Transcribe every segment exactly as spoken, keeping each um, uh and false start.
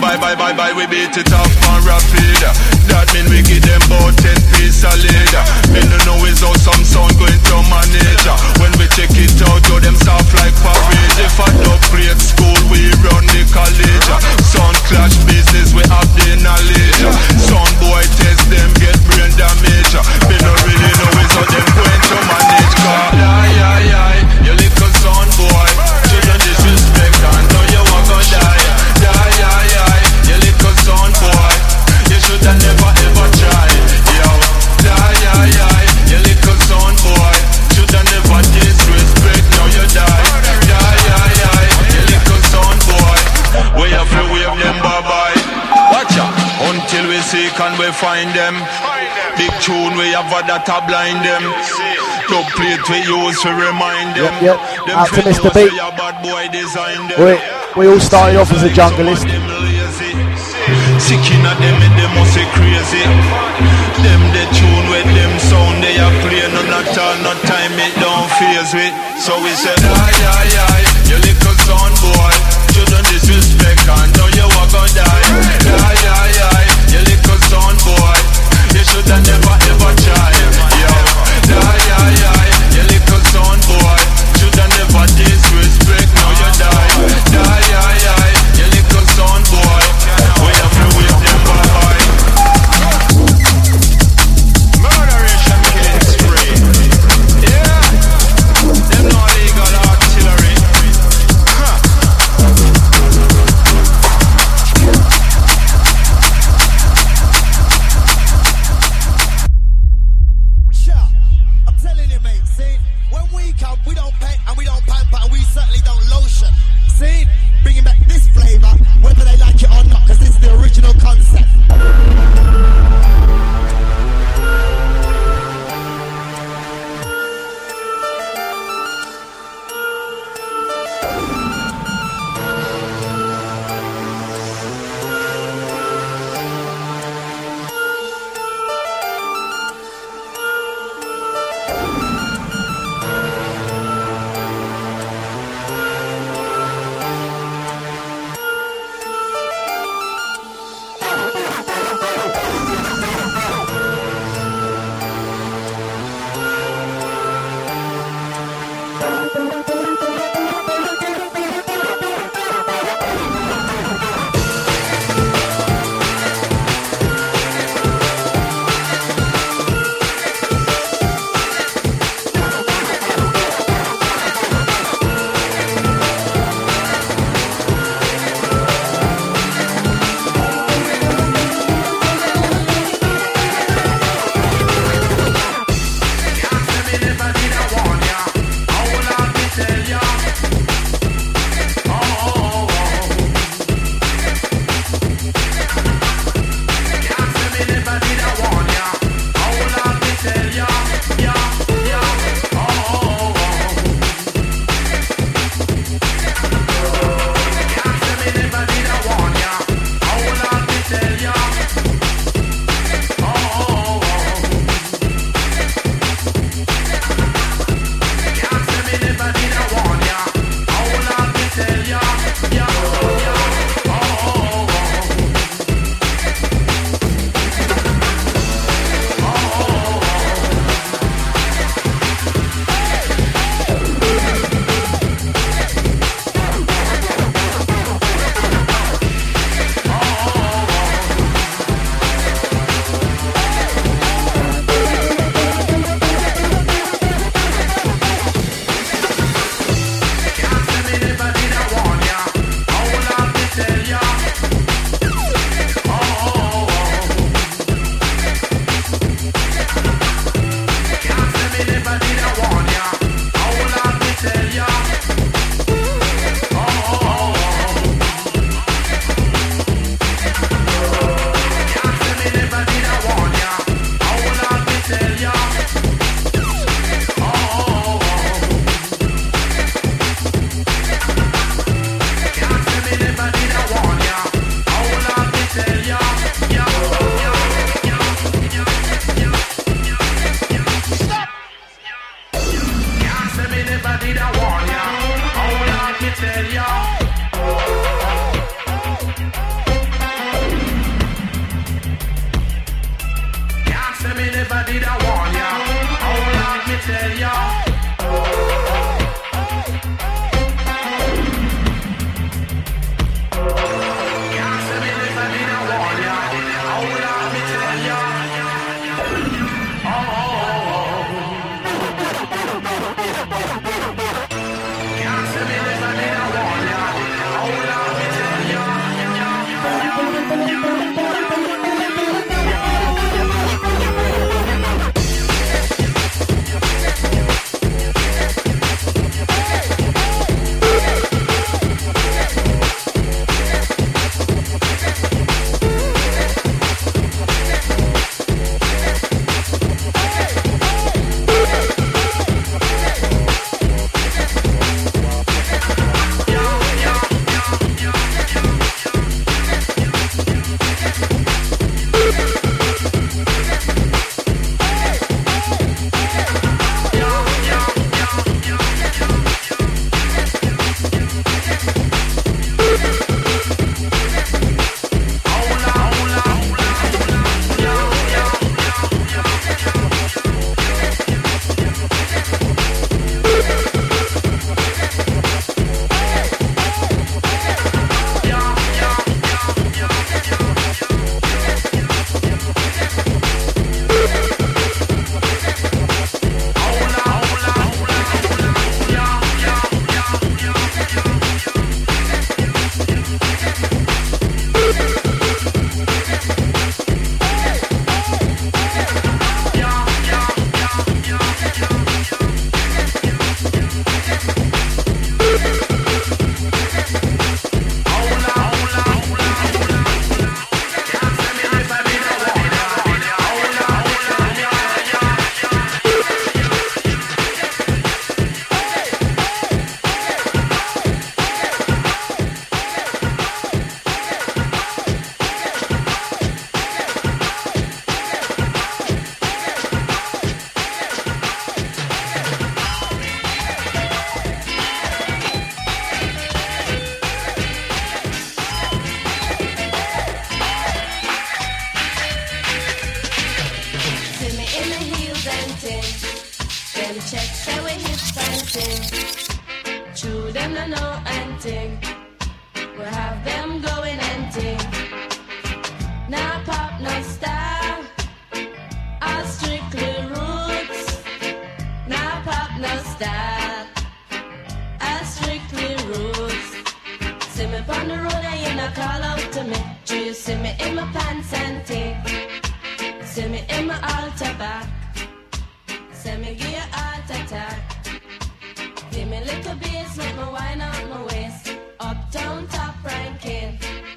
bye bye bye bye, we beat it up and rapid. That mean we give them about ten piece a leader. Me no know is how some sound going to manage. When we check it out, yo, them soft like porridge. If I don't play at school, we run the college. Sound clash business, we have the knowledge. Sound boy test them, get brain damage. Me no really know is how them going to manage. Cause aye aye aye, you little sound boy, children disrespect and know you are gonna die. Die aye aye, you little sound boy, you shoulda never ever try. Yo, die aye aye, you little sound boy, shoulda never disrespect. Now you die. Die aye aye, you little sound boy, we have to wave them bye bye. Watch out until we seek and we find them. Big tune we have that a blind them. Dub plate we use to remind them. Yep, yep. Out to Mister B. We, we all started off as a junglist. Sicking at them and them must say crazy. Them the tune with them sound they are playing on at all, no time it don't phase with. So we said aye aye aye, you little sound boy, shouldn't disrespect and know you are gonna die. Aye aye aye, you little sound boy, you shoulda never ever try. Yo, die aye aye, you little sound boy, shoulda never disrespect. Now you die. Die aye aye, you little sound boy, we have to wave them bye bye. Murderation killing spree. Yeah, them no legal artillery. Huh. see me on the road and you not call out to me. Do you see me in my pants and tee? See me in my altar back. See me give you heart attack. Give me little bass, make me wine out my waist. Uptown top ranking.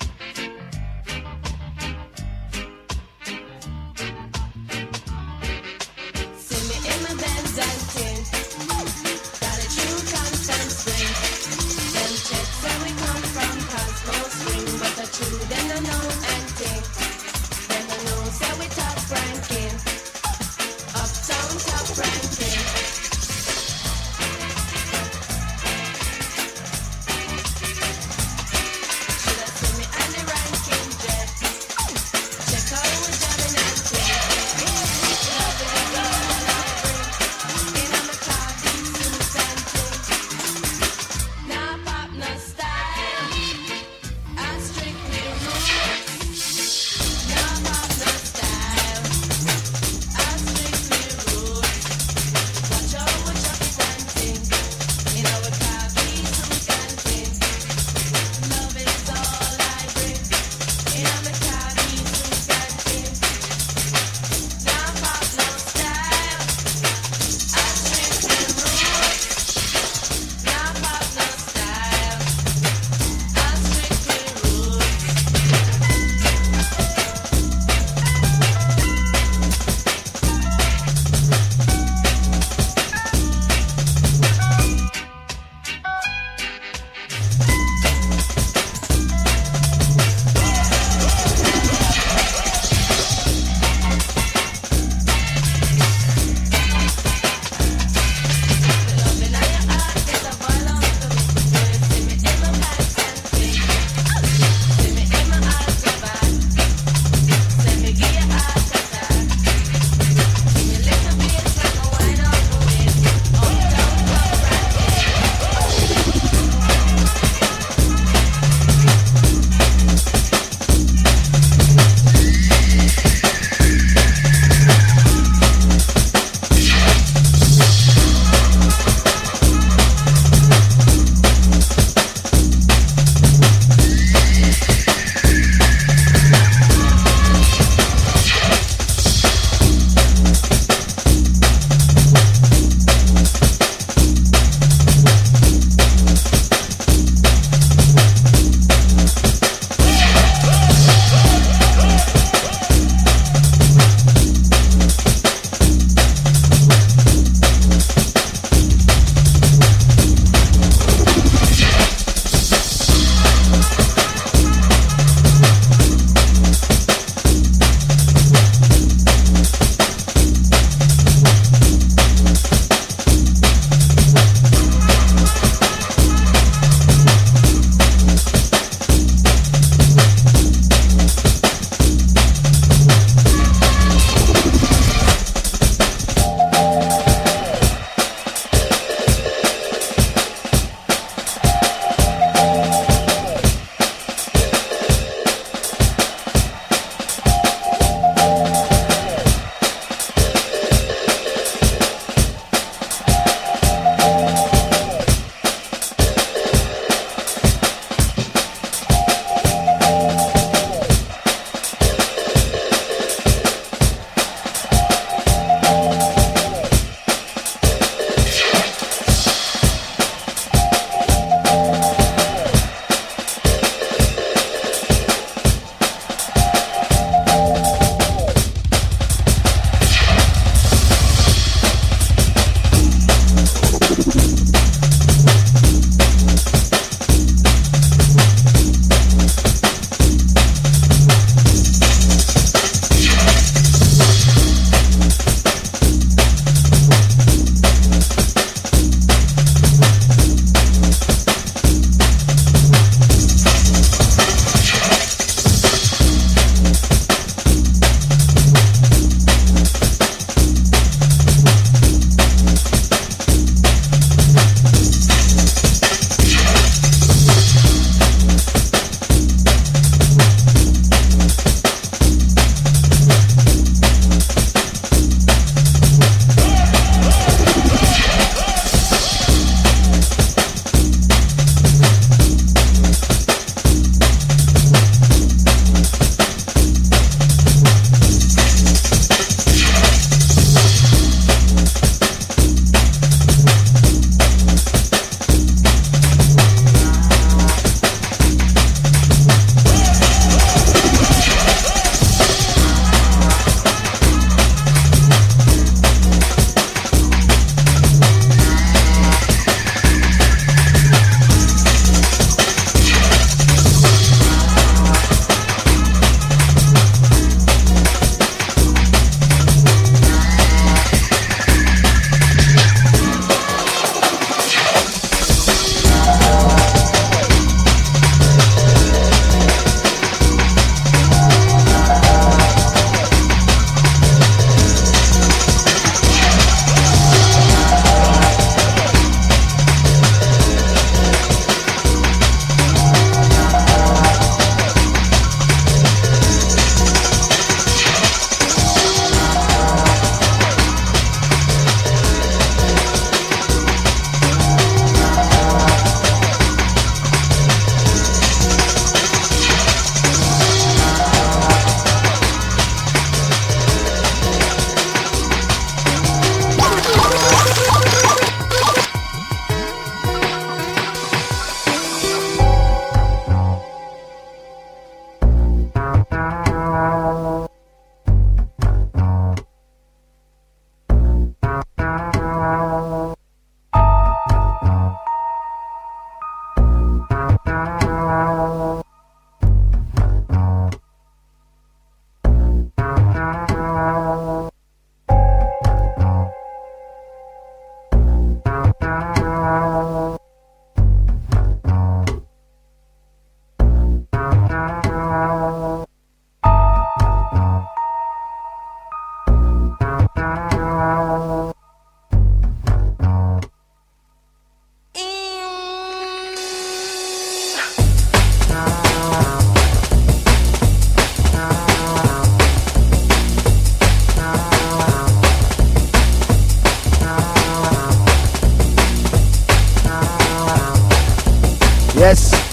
See me in my Benz and tin. Got a true constant spring. Them chicks say we come from Cosmo Spring, but the true them don't know anything. Them don't know say we top ranking. Uptown top ranking.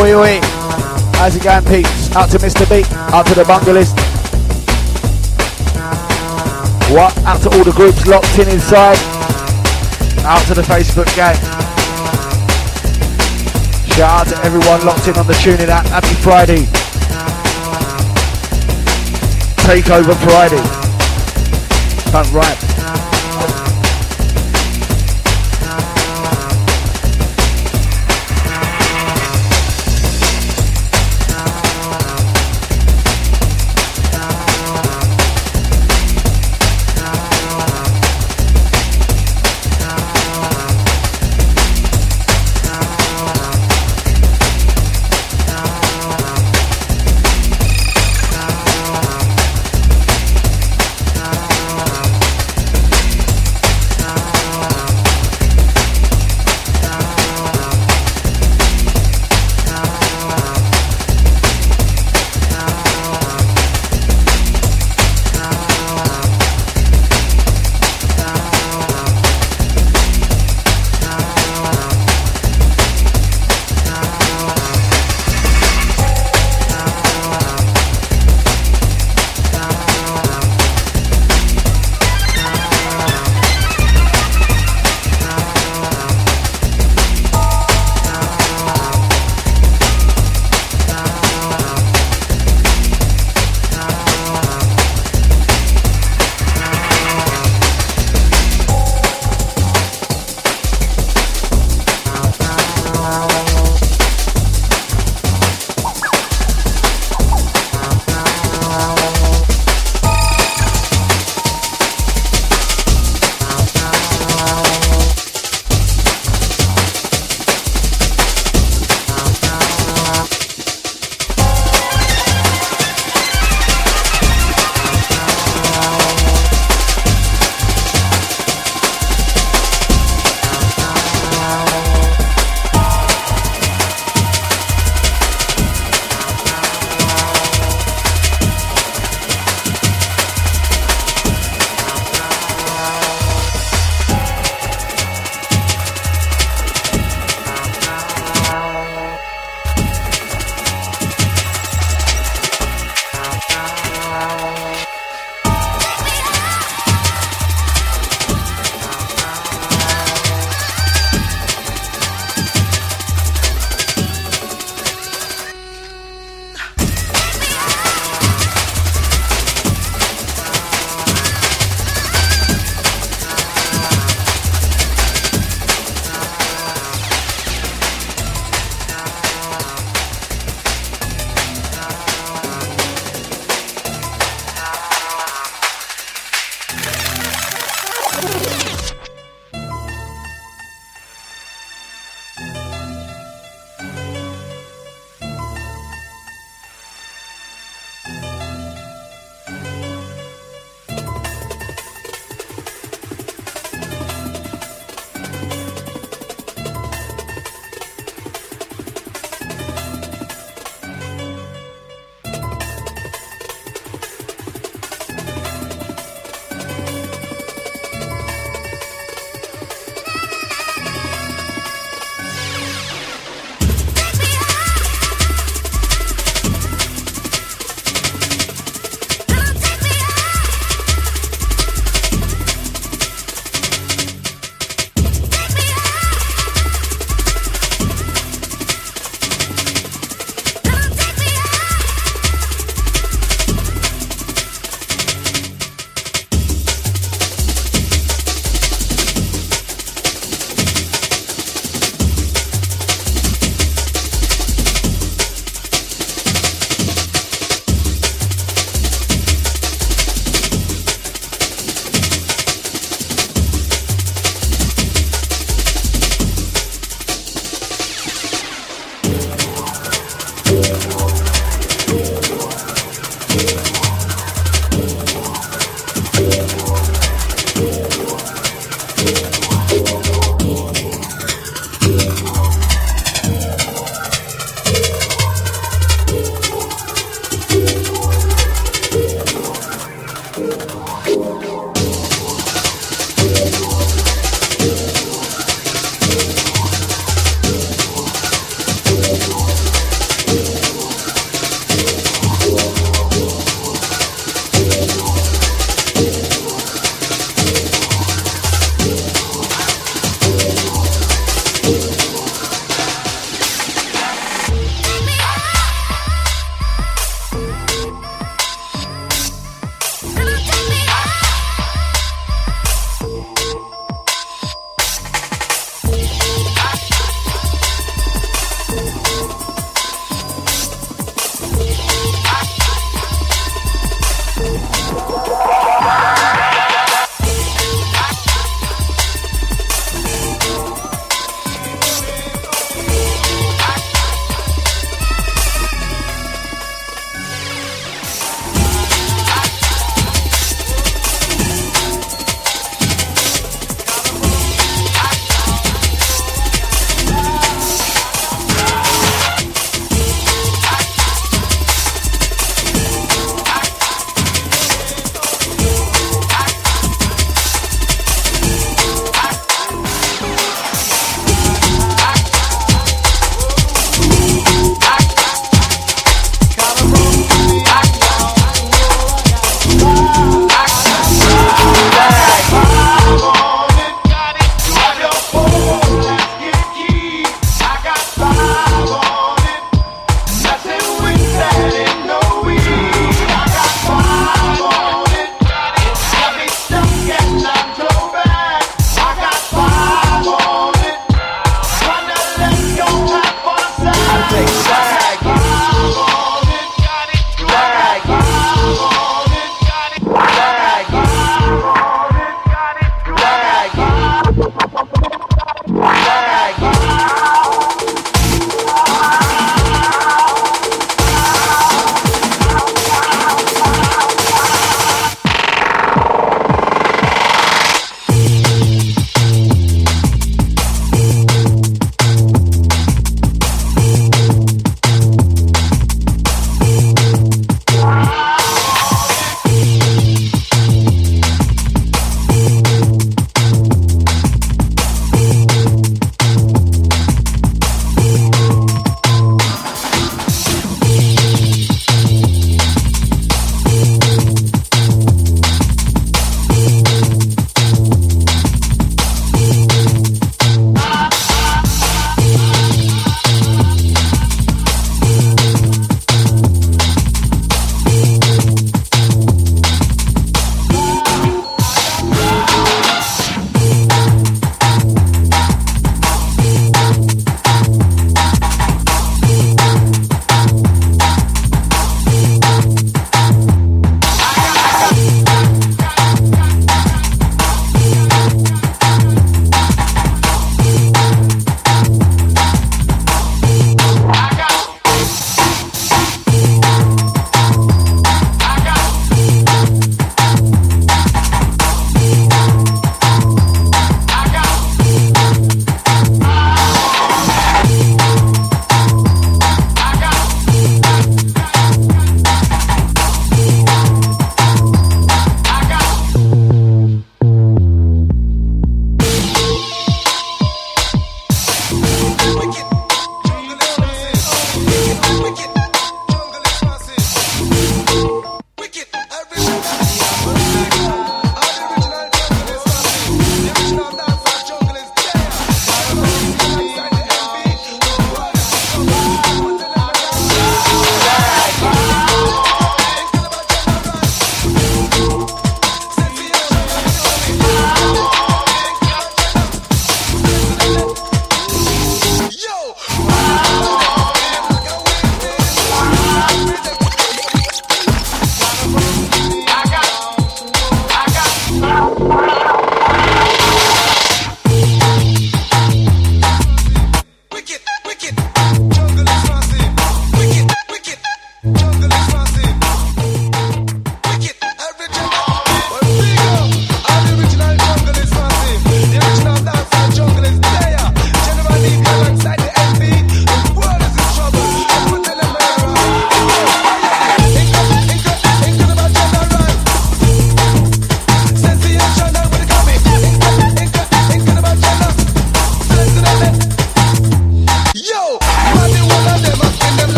Oi, oi. How's it going, peeps? Out to Mister B. Out to the Bungalist. What? Out to all the groups locked in inside. Out to the Facebook gang. Shout out to everyone locked in on the tuning app. Happy Friday. Takeover Friday. That's right.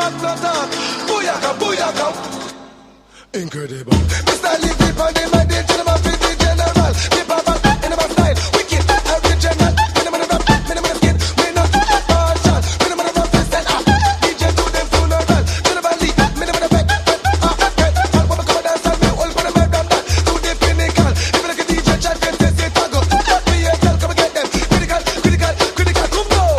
talk, no talk. Booyaka, booyaka. Incredible. Mister Lee, keep on the mic, the gentleman, the general. Keep on back in my style. Wicked, original. Minimum of rap, minimum of skin. We not partial. Minimum of rap, fist and up. D J to them funeral. Gentleman Lee, minimum of back. Ah, okay. All women come and dance and me all for the murder that. To the pinnacle. If you like a D J, chat, can say, say, tago. Not me, yeah, tell, come and get them. Critical, critical, critical, come go.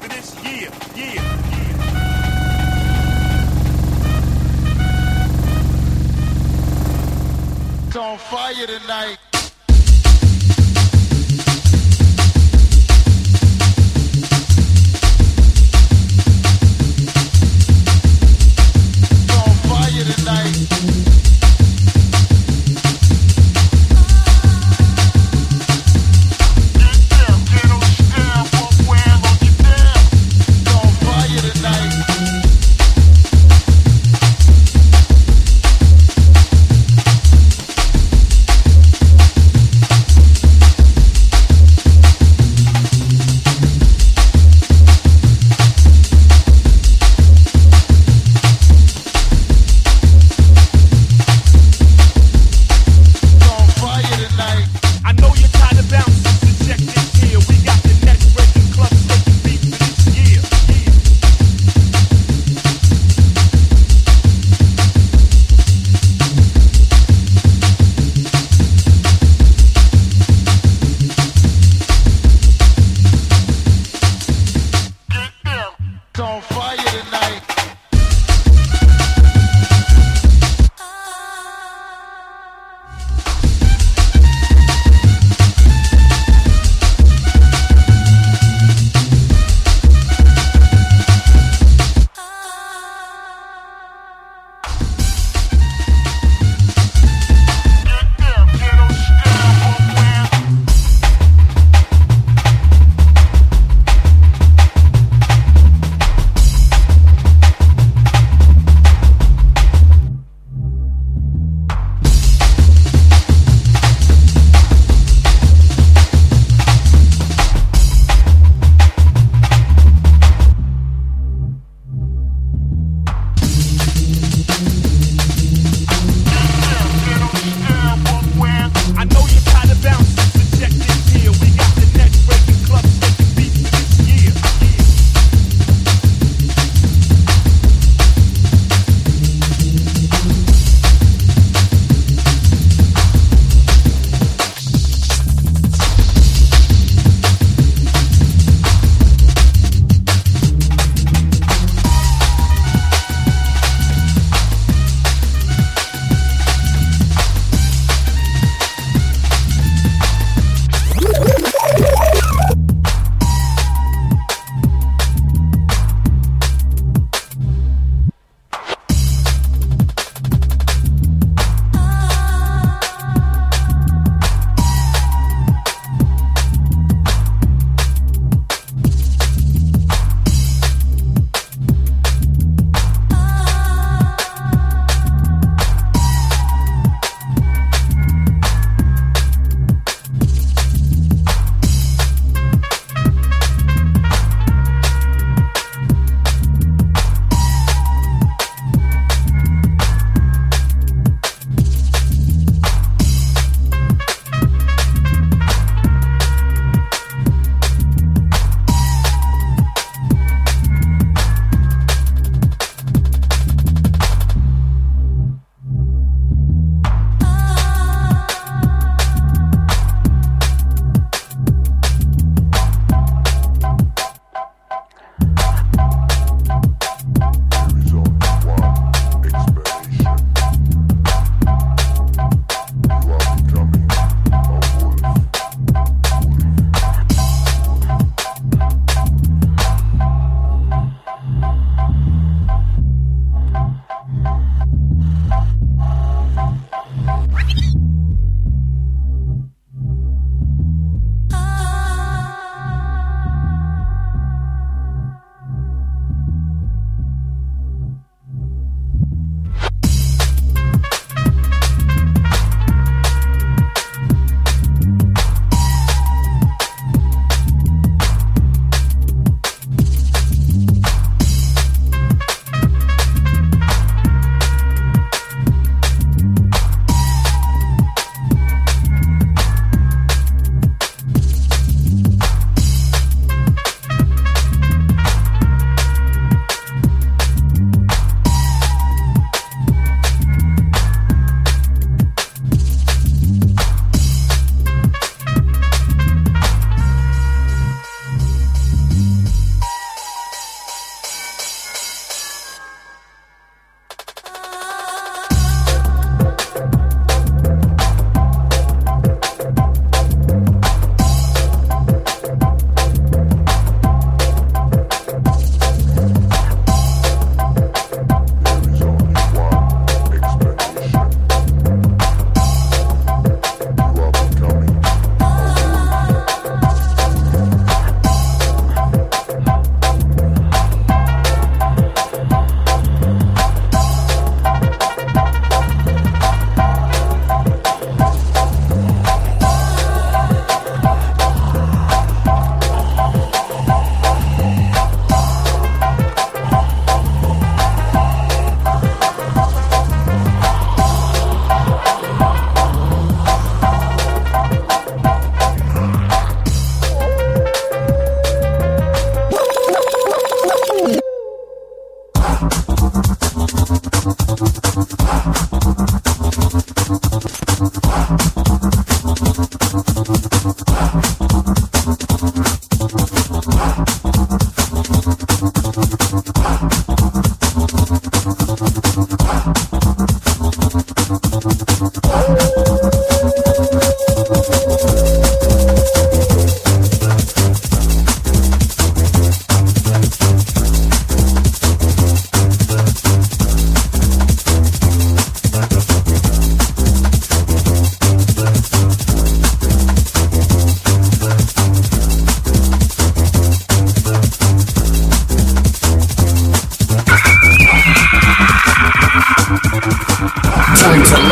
for this year, yeah. It's on fire tonight. It's on fire tonight.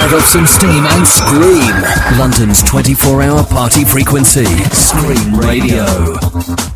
let off some steam and scream. London's twenty-four hour party frequency. Scream Radio.